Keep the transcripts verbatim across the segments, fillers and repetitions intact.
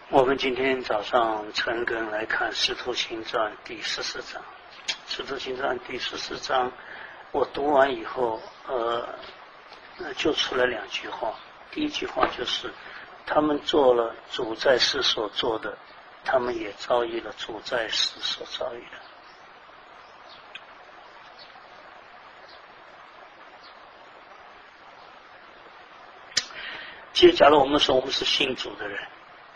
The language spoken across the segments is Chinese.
我们今天早上陈根来看《使徒行传》第十四章，《使徒行传》第十四章，我读完以后，呃，就出了两句话。第一句话就是，他们做了主在世所做的，他们也遭遇了主在世所遭遇的。其实，假如我们说我们是信主的人，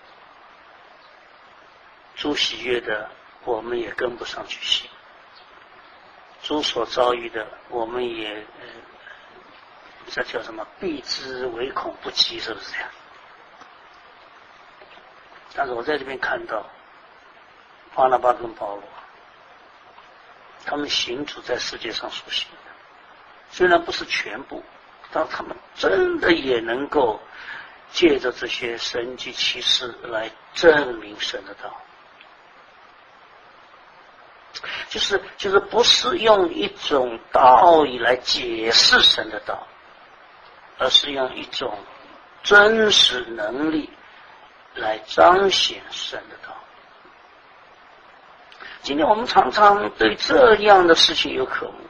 主喜悦的，我们也跟不上去信；主所遭遇的，我们也，呃，这叫什么？避之唯恐不及，是不是这样？但是我在这边看到，巴拿巴跟保罗，他们行主在世界上所行的，虽然不是全部，但他们真的也能够借着这些神迹奇事来证明神的道。就是就是不是用一种道理来解释神的道，而是用一种真实能力来彰显神的道。今天我们常常对这样的事情有渴慕，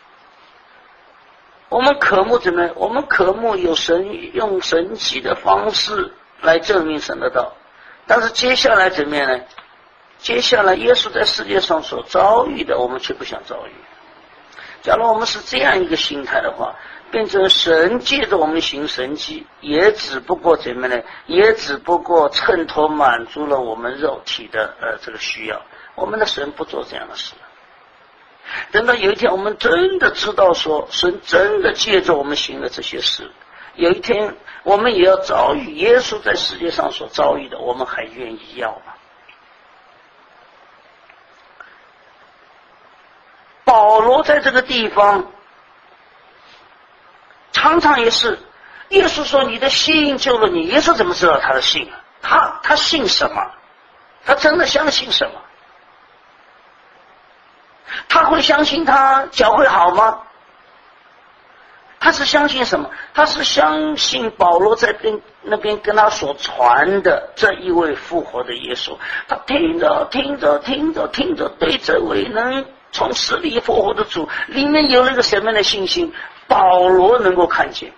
我们渴慕怎么样？我们渴慕有神用神奇的方式来证明神的道，但是接下来怎么样呢？接下来耶稣在世界上所遭遇的，我们却不想遭遇。假如我们是这样一个心态的话，变成神借着我们行神迹，也只不过怎么呢？也只不过衬托满足了我们肉体的呃这个需要。我们的神不做这样的事。等到有一天我们真的知道说神真的借着我们行了这些事，有一天我们也要遭遇耶稣在世界上所遭遇的，我们还愿意要吗？保罗在这个地方常常也是，耶稣说你的信救了你，耶稣怎么知道他的信啊？他他信什么？他真的相信什么？他会相信他脚会好吗？他是相信什么？他是相信保罗在边那边跟他所传的这一位复活的耶稣。他听着听着听着听着，对这位能从死里复活的主里面有了一个什么样的信心？保罗能够看见。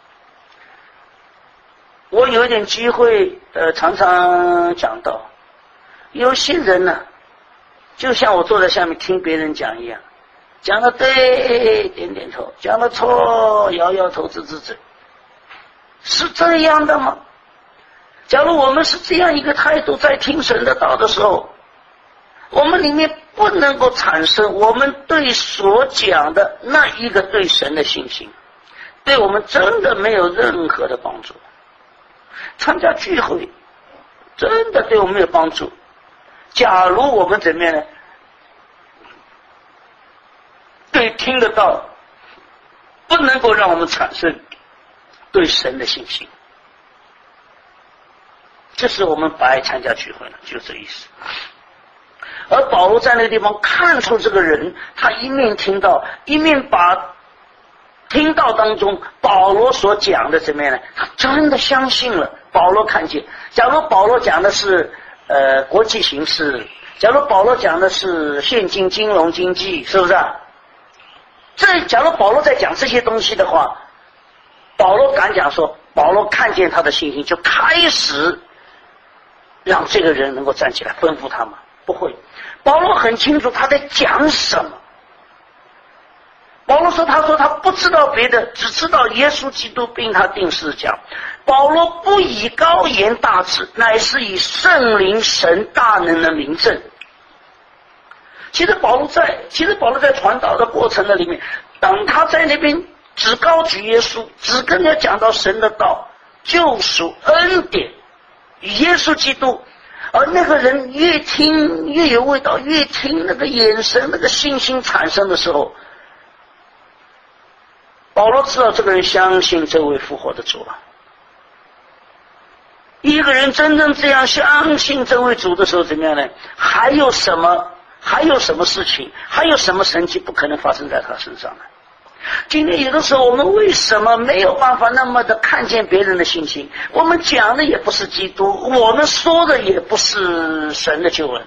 我有一点机会，呃，常常讲到，有些人呢、啊，就像我坐在下面听别人讲一样，讲了对，点点头；讲了错，摇摇头，指指嘴。是这样的吗？假如我们是这样一个态度，在听神的道的时候，我们里面不能够产生我们对所讲的那一个对神的信心，对我们真的没有任何的帮助。参加聚会真的对我们有帮助。假如我们怎么样呢？对听得到，不能够让我们产生对神的信心，这是我们不爱参加聚会了，就这意思。而保罗在那个地方看出这个人，他一面听到，一面把听到当中保罗所讲的怎么样呢？他真的相信了。保罗看见，假如保罗讲的是呃国际形势，假如保罗讲的是现今金融经济，是不是啊？这假如保罗在讲这些东西的话，保罗敢讲说，保罗看见他的信心，就开始让这个人能够站起来吩咐他们。不会，保罗很清楚他在讲什么。保罗说，他说他不知道别的，只知道耶稣基督并他定十字架。保罗不以高言大志，乃是以圣灵神大能的名证。其实保罗在，其实保罗在传道的过程的里面，当他在那边只高举耶稣，只跟人家讲到神的道、救赎、恩典与耶稣基督，而那个人越听越有味道，越听那个眼神、那个信心产生的时候，保罗知道这个人相信这位复活的主了。一个人真正这样相信这位主的时候，怎么样呢？还有什么？还有什么事情？还有什么神迹不可能发生在他身上呢？ 今天有的时候我们为什么没有办法那么的看见别人的信心？我们讲的也不是基督，我们说的也不是神的救恩。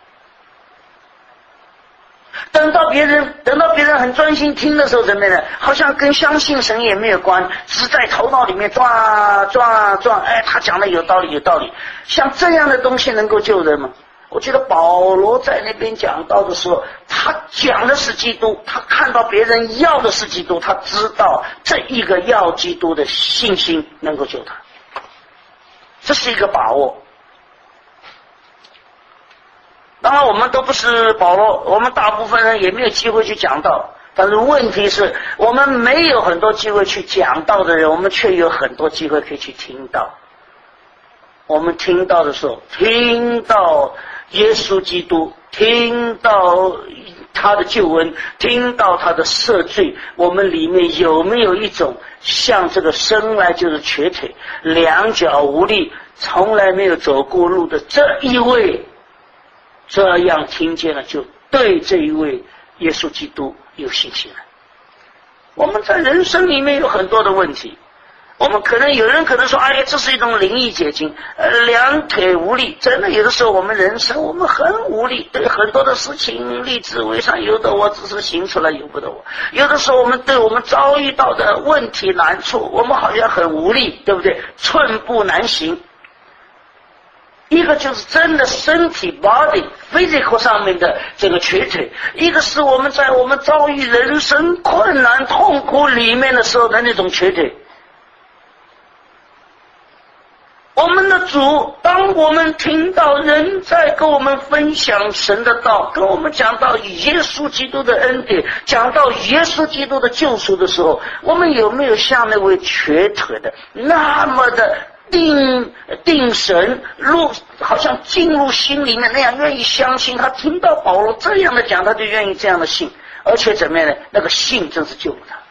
等到别人等到别人很专心听的时候，怎么样呢？好像跟相信神也没有关，只在头脑里面转转转。哎，他讲的有道理，有道理。像这样的东西能够救人吗？我觉得保罗在那边讲到的时候，他讲的是基督，他看到别人要的是基督，他知道这一个要基督的信心能够救他，这是一个把握。当然我们都不是保罗，我们大部分人也没有机会去讲道，但是问题是我们没有很多机会去讲道的人，我们却有很多机会可以去听到。我们听到的时候，听到耶稣基督，听到他的救恩，听到他的赦罪，我们里面有没有一种像这个生来就是瘸腿，两脚无力，从来没有走过路的这一位，这样听见了就对这一位耶稣基督有信心了。我们在人生里面有很多的问题，我们可能有人可能说，哎呀，这是一种灵异解经，呃，两腿无力。真的，有的时候我们人生我们很无力，对很多的事情立志为上，由得我，只是行出来由不得我。有的时候我们对我们遭遇到的问题难处，我们好像很无力，对不对？寸步难行。一个就是真的身体 body physical 上面的这个瘸腿，一个是我们在我们遭遇人生困难痛苦里面的时候的那种瘸腿。我们的主，当我们听到人在跟我们分享神的道，跟我们讲到耶稣基督的恩典，讲到耶稣基督的救赎的时候，我们有没有像那位瘸腿的那么的定定神入，好像进入心里面那样愿意相信？他听到保罗这样的讲，他就愿意这样的信，而且怎么样呢？那个信真是救了他。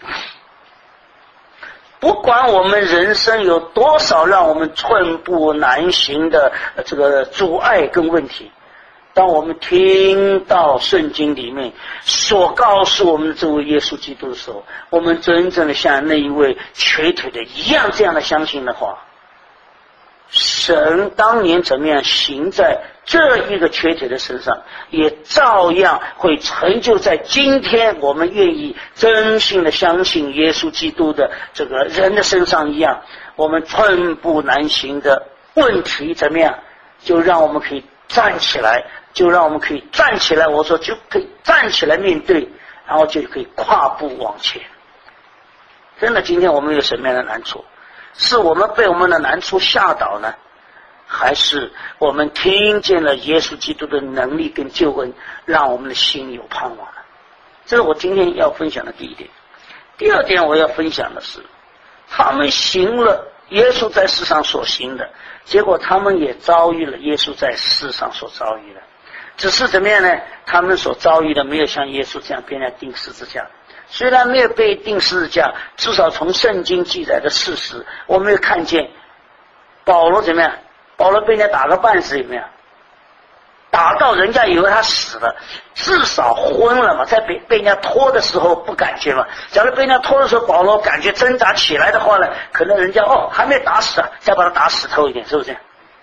不管我们人生有多少让我们寸步难行的这个阻碍跟问题，当我们听到圣经里面所告诉我们的这位耶稣基督的时候，我们真正的像那一位瘸腿的一样这样的相信的话，神当年怎么样行在这一个瘸腿的身上，也照样会成就在今天我们愿意真心的相信耶稣基督的这个人的身上一样。我们寸步难行的问题怎么样，就让我们可以站起来，就让我们可以站起来，我说就可以站起来面对，然后就可以跨步往前。真的，今天我们有什么样的难处？是我们被我们的难处吓倒呢，还是我们听见了耶稣基督的能力跟救恩，让我们的心有盼望呢？这是我今天要分享的第一点。第二点我要分享的是，他们行了耶稣在世上所行的，结果他们也遭遇了耶稣在世上所遭遇的，只是怎么样呢？他们所遭遇的没有像耶稣这样被人家钉十字架。虽然没有被钉十字架，至少从圣经记载的事实，我们有看见保罗怎么样？保罗被人家打个半死，有没有？打到人家以为他死了，至少昏了嘛，在被被人家拖的时候不感觉嘛。假如被人家拖的时候，保罗感觉挣扎起来的话呢，可能人家哦还没打死啊，再把他打死透一点，是不是？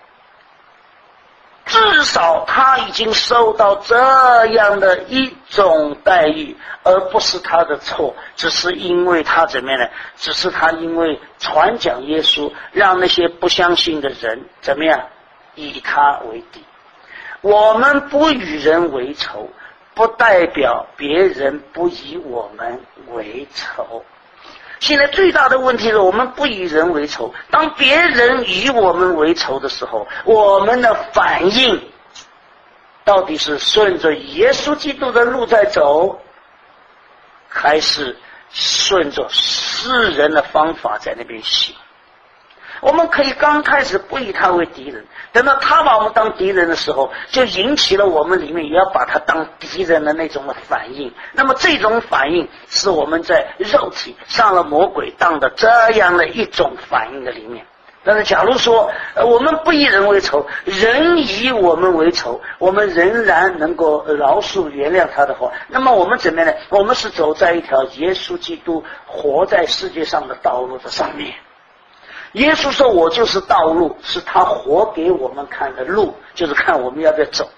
至少他已经受到这样的一种待遇，而不是他的错，只是因为他怎么样呢？只是他因为传讲耶稣，让那些不相信的人怎么样？以他为敌。我们不与人为仇，不代表别人不以我们为仇。现在最大的问题是我们不以人为仇，当别人以我们为仇的时候，我们的反应到底是顺着耶稣基督的路在走，还是顺着世人的方法在那边行？我们可以刚开始不以他为敌人，等到他把我们当敌人的时候，就引起了我们里面也要把他当敌人的那种的反应。那么这种反应是我们在肉体上了魔鬼当的这样的一种反应的里面。 但是假如说呃我们不以人为仇，人以我们为仇，我们仍然能够饶恕原谅他的话，那么我们怎么样呢？我们是走在一条耶稣基督活在世界上的道路的上面。耶稣说我就是道路，是他活给我们看的路，就是看我们要不要走。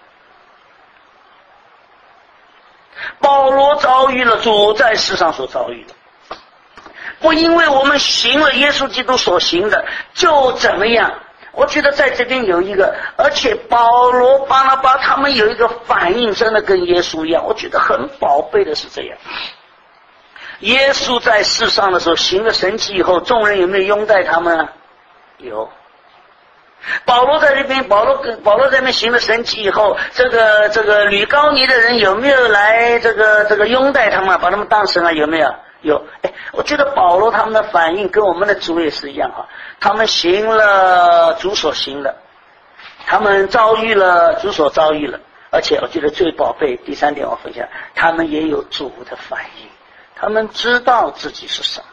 保罗遭遇了主在世上所遭遇的，不因为我们行了耶稣基督所行的就怎么样。我觉得在这边有一个，而且保罗巴拿巴他们有一个反应真的跟耶稣一样，我觉得很宝贝的是这样。耶稣在世上的时候行了神迹以后，众人有没有拥戴他们啊？有。保罗在这边，保罗跟保罗在那边行了神迹以后，这个这个吕高尼的人有没有来这个这个拥戴他们，把他们当神啊？有没有？有。哎，我觉得保罗他们的反应跟我们的主也是一样哈，他们行了主所行的，他们遭遇了主所遭遇了，而且我觉得最宝贝第三点我分享，他们也有主的反应，他们知道自己是什么。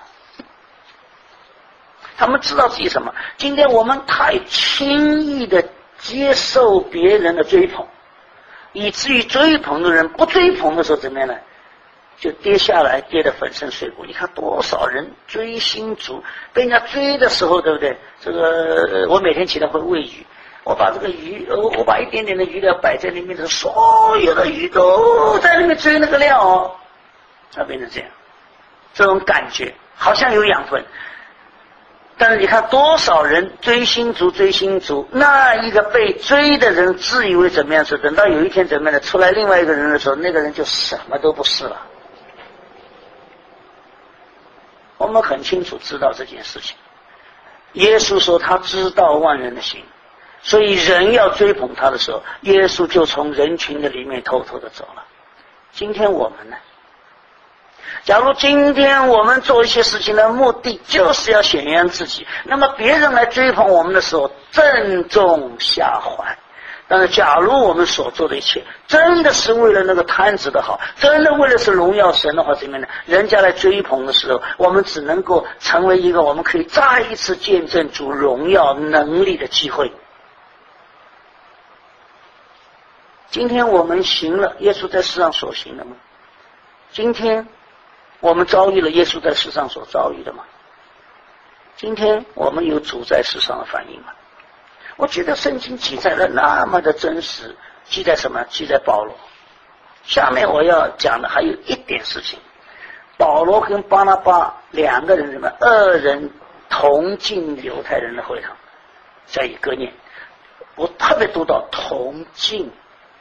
他们知道自己什么？今天我们太轻易的接受别人的追捧，以至于追捧的人不追捧的时候怎么样呢？就跌下来，跌得粉身碎骨。你看多少人追星族，被人家追的时候，对不对？这个我每天起来会喂鱼，我把这个鱼，我把一点点的鱼料摆在里面的，所有的鱼都在那边追那个料哦，它变成这样，这种感觉好像有养分。但是你看多少人追星族追星族，那一个被追的人自以为怎么样子，等到有一天怎么样的出来另外一个人的时候，那个人就什么都不是了。我们很清楚知道这件事情。耶稣说他知道万人的心，所以人要追捧他的时候，耶稣就从人群的里面偷偷的走了。今天我们呢？假如今天我们做一些事情的目的就是要显扬自己，那么别人来追捧我们的时候正中下怀。但是假如我们所做的一切真的是为了那个摊子的好，真的为了是荣耀神的话，怎么样呢？人家来追捧的时候，我们只能够成为一个我们可以再一次见证主荣耀能力的机会。今天我们行了耶稣在世上所行的吗？今天我们遭遇了耶稣在世上所遭遇的吗？今天我们有主在世上的反应吗？我觉得圣经记载了那么的真实，记载什么？记载保罗。下面我要讲的还有一点事情，保罗跟巴拿巴两个人什么？二人同进犹太人的会堂，在以哥念。我特别读到同进。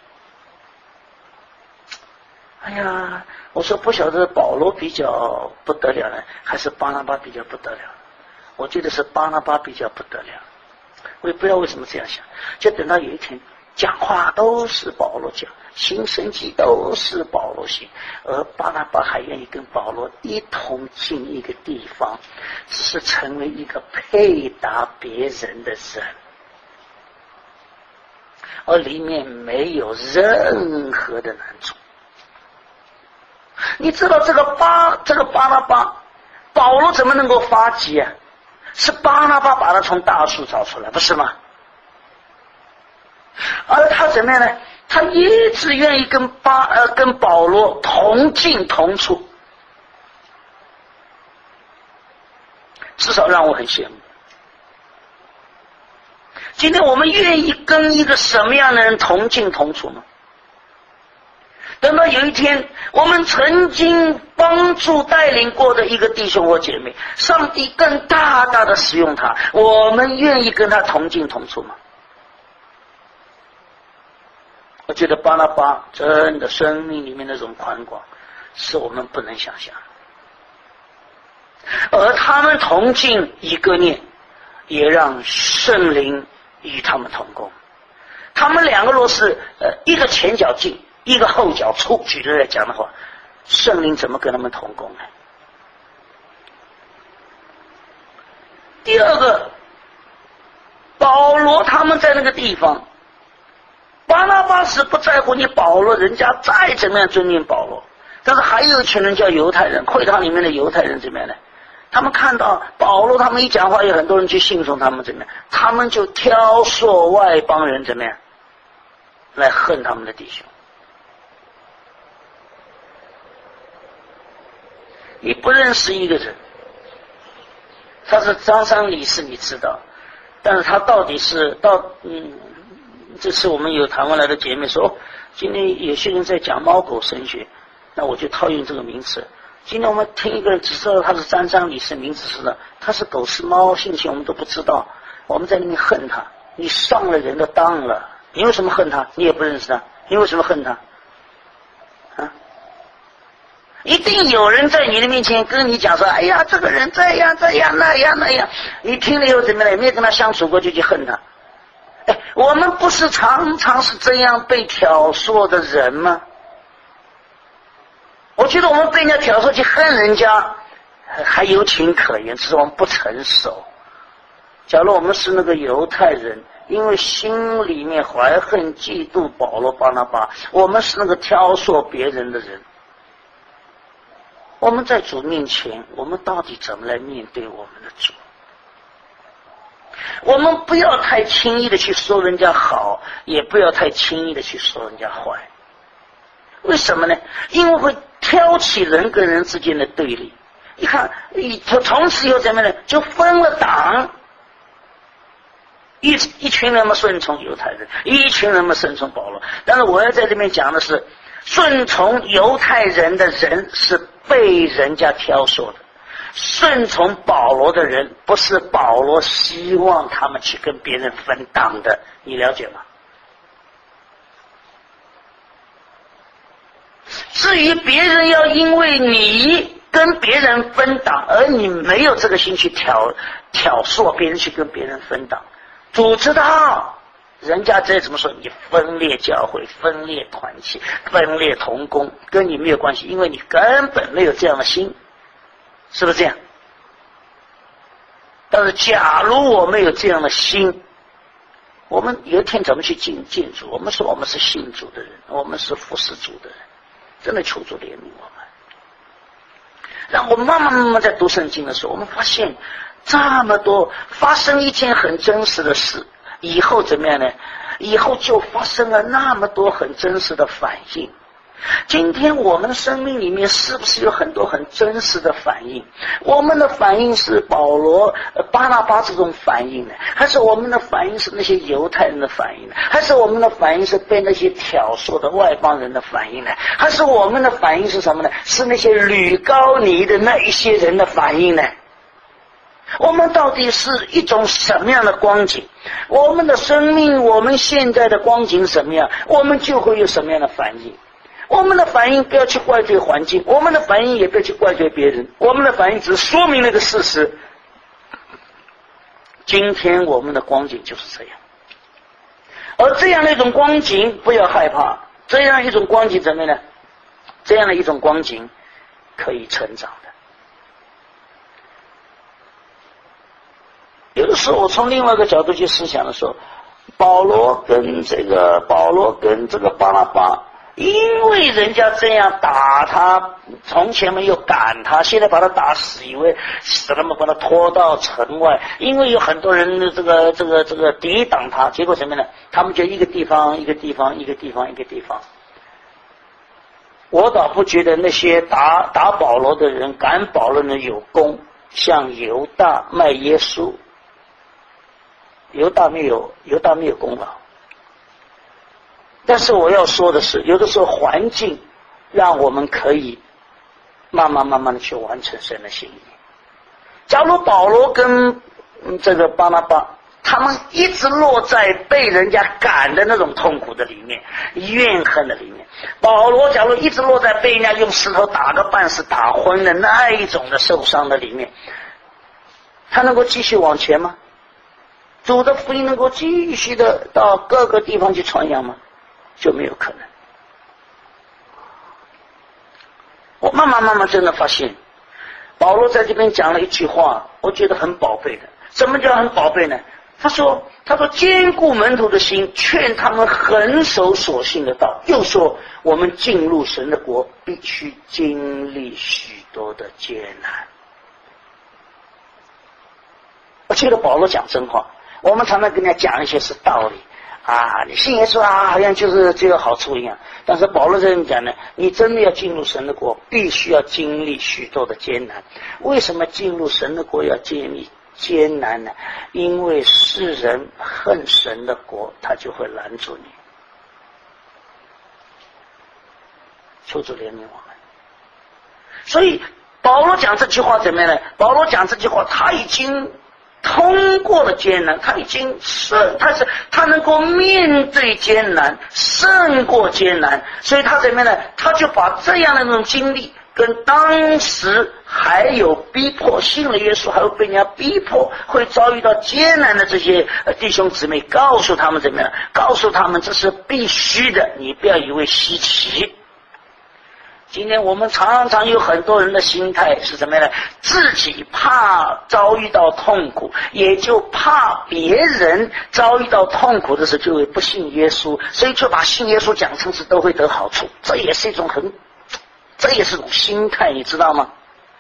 哎呀，我说不晓得保罗比较不得了呢，还是巴拿巴比较不得了？我觉得是巴拿巴比较不得了。我也不知道为什么这样想，就等到有一天讲话都是保罗讲，行神迹都是保罗行，而巴拿巴还愿意跟保罗一同进一个地方，只是成为一个配搭别人的人，而里面没有任何的难处。你知道这个巴这个巴拿巴，保罗怎么能够发迹啊？是巴拿巴把他从大树找出来，不是吗？而他怎么样呢？他一直愿意跟巴呃跟保罗同进同出，至少让我很羡慕。今天我们愿意跟一个什么样的人同进同出呢？等到有一天我们曾经帮助带领过的一个弟兄或姐妹，上帝更大大的使用他，我们愿意跟他同进同出吗？我觉得巴拿巴真的生命里面那种宽广是我们不能想象，而他们同进一个念，也让圣灵与他们同工。他们两个若是呃一个前脚进一个后脚出，举例来讲的话，圣灵怎么跟他们同工呢？第二个，保罗他们在那个地方，巴拿巴是不在乎你保罗，人家再怎么样尊敬保罗，但是还有一群人叫犹太人，会堂里面的犹太人怎么样呢？ 他们看到保罗他们一讲话，有很多人去信从他们，怎么样？他们就挑唆外邦人怎么样来恨他们的弟兄。你不认识一个人，他是张三李四，你知道，但是他到底是到嗯，这次我们有台湾来的姐妹说，今天有些人在讲猫狗神学，那我就套用这个名词。今天我们听一个人只知道他是张三李四，名字是的，他是狗是猫，性情我们都不知道，我们在那里恨他，你上了人的当了，你为什么恨他？你也不认识他，你为什么恨他？啊？一定有人在你的面前跟你讲说，哎呀，这个人这样这样那样那样，你听了以后怎么样？也没有跟他相处过就去恨他。哎，我们不是常常是这样被挑唆的人吗？我觉得我们被人家挑唆去恨人家还有情可原，只是我们不成熟。假如我们是那个犹太人，因为心里面怀恨嫉妒保罗巴拿巴，我们是那个挑唆别人的人，我们在主面前，我们到底怎么来面对我们的主？我们不要太轻易的去说人家好，也不要太轻易的去说人家坏。为什么呢？因为会挑起人跟人之间的对立。你看，从此以后怎么呢？就分了党。一一群人嘛顺从犹太人，一群人嘛顺从保罗。但是我要在这边讲的是，顺从犹太人的人是被人家挑唆的，顺从保罗的人不是保罗希望他们去跟别人分党的，你了解吗？至于别人要因为你跟别人分党，而你没有这个心去挑挑唆别人去跟别人分党，主知道人家这怎么说，你分裂教会，分裂团体，分裂同工，跟你没有关系，因为你根本没有这样的心，是不是这样？但是假如我们有这样的心，我们有一天怎么去进进主？我们说我们是信主的人，我们是服侍主的人，真的求主怜悯我们。让我们慢慢慢慢在读圣经的时候，我们发现这么多发生一件很真实的事，以后怎么样呢？以后就发生了那么多很真实的反应。今天我们生命里面是不是有很多很真实的反应？我们的反应是保罗、巴拿巴这种反应呢，还是我们的反应是那些犹太人的反应呢？还是我们的反应是被那些挑唆的外邦人的反应呢？还是我们的反应是什么呢？是那些吕高尼的那一些人的反应呢？我们到底是一种什么样的光景？我们的生命，我们现在的光景什么样，我们就会有什么样的反应。我们的反应不要去怪罪环境，我们的反应也不要去怪罪别人，我们的反应只是说明那个事实。今天我们的光景就是这样，而这样的一种光景不要害怕，这样一种光景怎么样呢？这样的一种光景可以成长的。有的时候我从另外一个角度去思想的时候，保罗跟这个保罗跟这个巴拿巴，因为人家这样打他，从前面又赶他，现在把他打死，以为使他们把他拖到城外，因为有很多人这个这个这个抵挡他，结果什么呢？他们就一个地方一个地方一个地方一个地方。我倒不觉得那些打打保罗的人赶保罗的人有功，像犹大卖耶稣，犹大没有犹大没有功劳。但是我要说的是，有的时候环境让我们可以慢慢慢慢的去完成神的心意。假如保罗跟这个巴拿巴他们一直落在被人家赶的那种痛苦的里面，怨恨的里面，保罗假如一直落在被人家用石头打个半死打昏的那一种的受伤的里面，他能够继续往前吗？主的福音能够继续的到各个地方去传扬吗？就没有可能。我慢慢慢慢真的发现，保罗在这边讲了一句话，我觉得很宝贝的。什么叫很宝贝呢？他说他说坚固门徒的心，劝他们恒守所信的道，又说我们进入神的国必须经历许多的艰难。 我觉得保罗讲真话。我们常常跟人家讲一些是道理啊，你信耶稣啊，好像就是就有好处一样。但是保罗这样讲呢，你真的要进入神的国，必须要经历许多的艰难。为什么进入神的国要经历艰难呢？因为世人恨神的国，他就会拦住你。求主怜悯我们。所以保罗讲这句话怎么样呢？保罗讲这句话，他已经通过了艰难，他已经胜，他是他能够面对艰难，胜过艰难，所以他怎么样呢？他就把这样的那种经历，跟当时还有逼迫信了耶稣，还会被人家逼迫，会遭遇到艰难的这些弟兄姊妹，告诉他们怎么样？告诉他们这是必须的，你不要以为稀奇。今天我们常常有很多人的心态是怎么样呢？自己怕遭遇到痛苦，也就怕别人遭遇到痛苦的时候就会不信耶稣，所以就把信耶稣讲成是都会得好处。这也是一种很，这也是一种心态，你知道吗？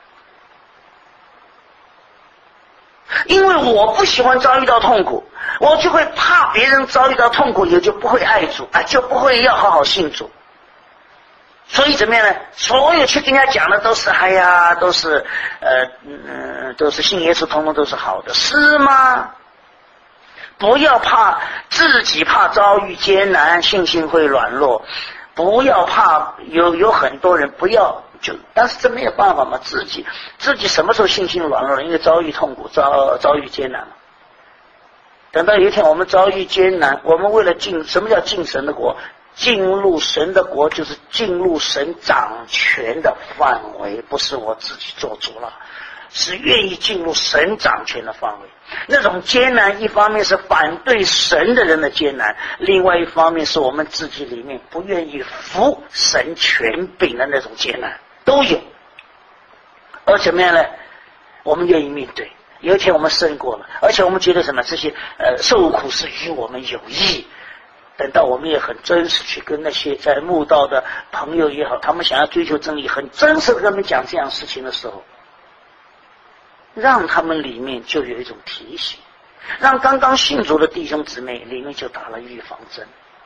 因为我不喜欢遭遇到痛苦，我就会怕别人遭遇到痛苦，也就不会爱主啊，就不会要好好信主。所以怎么样呢？所有去跟人家讲的都是，哎呀，都是，呃，嗯，都是信耶稣，通通都是好的，是吗？不要怕自己怕遭遇艰难，信心会软弱。不要怕有有很多人不要就，但是这没有办法嘛，自己自己什么时候信心软弱了？因为遭遇痛苦，遭遭遇艰难嘛。等到有一天我们遭遇艰难，我们为了进，什么叫进神的国？进入神的国就是进入神掌权的范围，不是我自己做主了，是愿意进入神掌权的范围。那种艰难，一方面是反对神的人的艰难，另外一方面是我们自己里面不愿意服神权柄的那种艰难，都有。而怎么样呢？我们愿意面对，有一天我们胜过了，而且我们觉得什么？这些呃受苦是与我们有益。等到我们也很真实去跟那些在慕道的朋友也好，他们想要追求真理，很真实的跟他们讲这样事情的时候，让他们里面就有一种提醒，让刚刚信主的弟兄姊妹里面就打了预防针。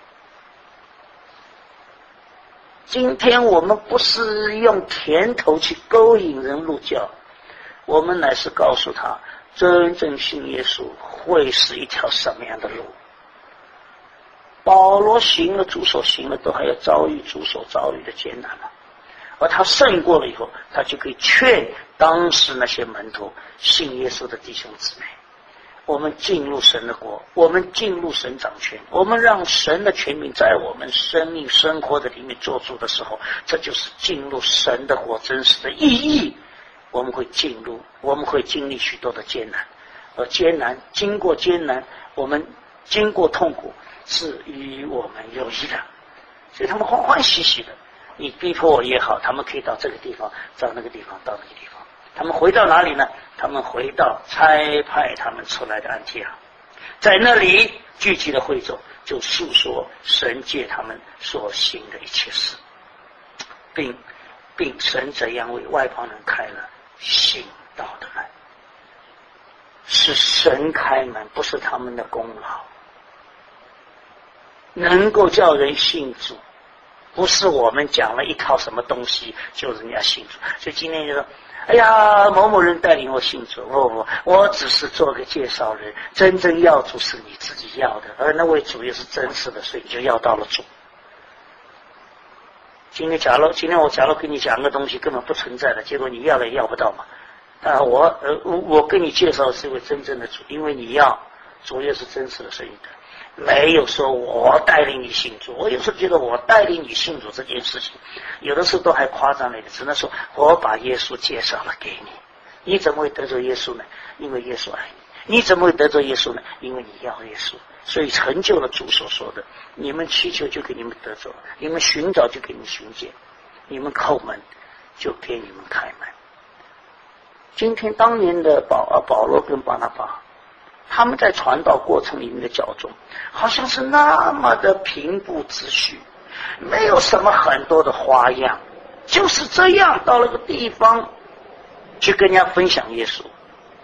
今天我们不是用甜头去勾引人入教，我们乃是告诉他，真正信耶稣会是一条什么样的路。保罗行了主所行了，都还要遭遇主所遭遇的艰难嘛。而他胜过了以后，他就可以劝当时那些门徒信耶稣的弟兄姊妹，我们进入神的国，我们进入神掌权，我们让神的权柄在我们生命生活的里面做主的时候，这就是进入神的国真实的意义。我们会进入，我们会经历许多的艰难，而艰难经过艰难，我们经过痛苦是与我们有益的，所以他们欢欢喜喜的。你逼迫我也好，他们可以到这个地方，到那个地方，到那个地方。他们回到哪里呢？他们回到差派他们出来的安提阿，在那里聚集的会众，就诉说神借他们所行的一切事，并并神怎样为外邦人开了信道的门。是神开门，不是他们的功劳。能够叫人信主，不是我们讲了一套什么东西就人家信主。所以今天就说，哎呀，某某人带领我信主，不不，我只是做个介绍人，真正要主是你自己要的，而那位主又是真实的，所以你就要到了主。今天假如今天我假如跟你讲个东西根本不存在的，结果你要了也要不到嘛。啊，我呃我跟你介绍是一位真正的主，因为你要主又是真实的，所以的。没有说我带领你信主，我有时候觉得我带领你信主这件事情，有的时候都还夸张了一点，只能说我把耶稣介绍了给你。你怎么会得罪耶稣呢？因为耶稣爱你。你怎么会得罪耶稣呢？因为你要耶稣。所以成就了主所说的，你们祈求就给你们得着，你们寻找就给你们寻见，你们叩门就给你们开门。今天当年的保啊保罗跟巴拿巴，他们在传道过程里面的教中，好像是那么的平铺直叙，没有什么很多的花样，就是这样到了个地方去跟人家分享耶稣。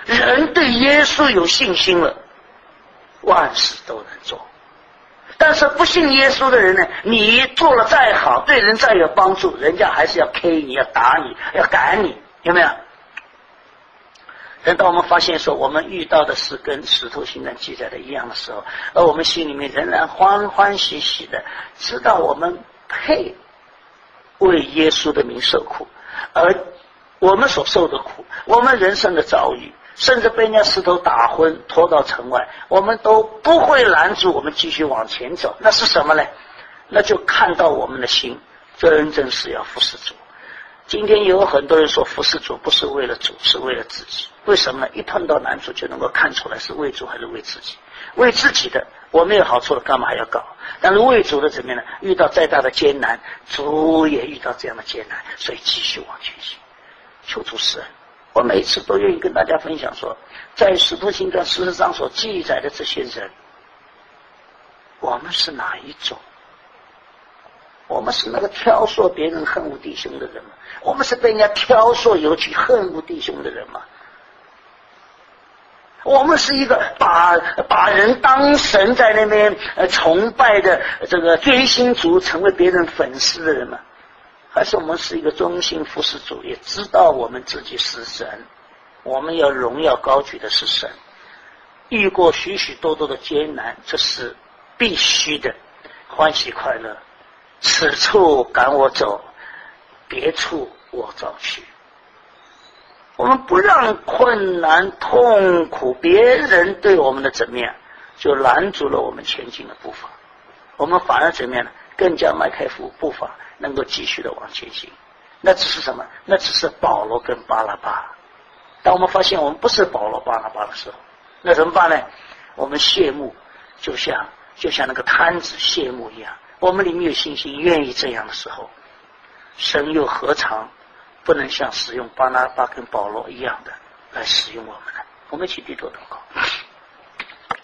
人对耶稣有信心了，万事都能做。但是不信耶稣的人呢，你做了再好，对人再有帮助，人家还是要 K 你，要打你，要赶你，有没有？等到我们发现说我们遇到的是跟使徒行传记载的一样的时候，而我们心里面仍然欢欢喜喜的知道我们配为耶稣的名受苦，而我们所受的苦，我们人生的遭遇，甚至被人家石头打昏拖到城外，我们都不会拦住我们继续往前走。那是什么呢？那就看到我们的心真正是要服侍主。今天有很多人说服侍主不是为了主，是为了自己。为什么呢？一碰到难处就能够看出来是为主还是为自己。为自己的我没有好处了，干嘛还要搞？但是为主的怎么样呢？遇到再大的艰难，主也遇到这样的艰难，所以继续往前行，求主施恩。我每次都愿意跟大家分享说，在使徒行传事实上所记载的这些人，我们是哪一种？我们是那个挑唆别人恨恶弟兄的人吗？我们是被人家挑唆尤其恨恶弟兄的人吗？我们是一个把把人当神在那边呃崇拜的这个追星族，成为别人粉丝的人吗？还是我们是一个忠心服侍主，也知道我们自己是神，我们要荣耀高举的是神，遇过许许多多的艰难，这是必须的，欢喜快乐，此处赶我走，别处我早去。我们不让困难痛苦别人对我们的怎么样就拦住了我们前进的步伐，我们反而怎么样呢？更加迈开步伐，能够继续的往前行。那只是什么？那只是保罗跟巴拉巴。当我们发现我们不是保罗巴拉巴的时候，那怎么办呢？我们谢幕，就像就像那个摊子谢幕一样，我们里面有信心，愿意这样的时候，神又何尝不能像使用巴拿巴跟保罗一样的来使用我们呢？我们一起低头祷告。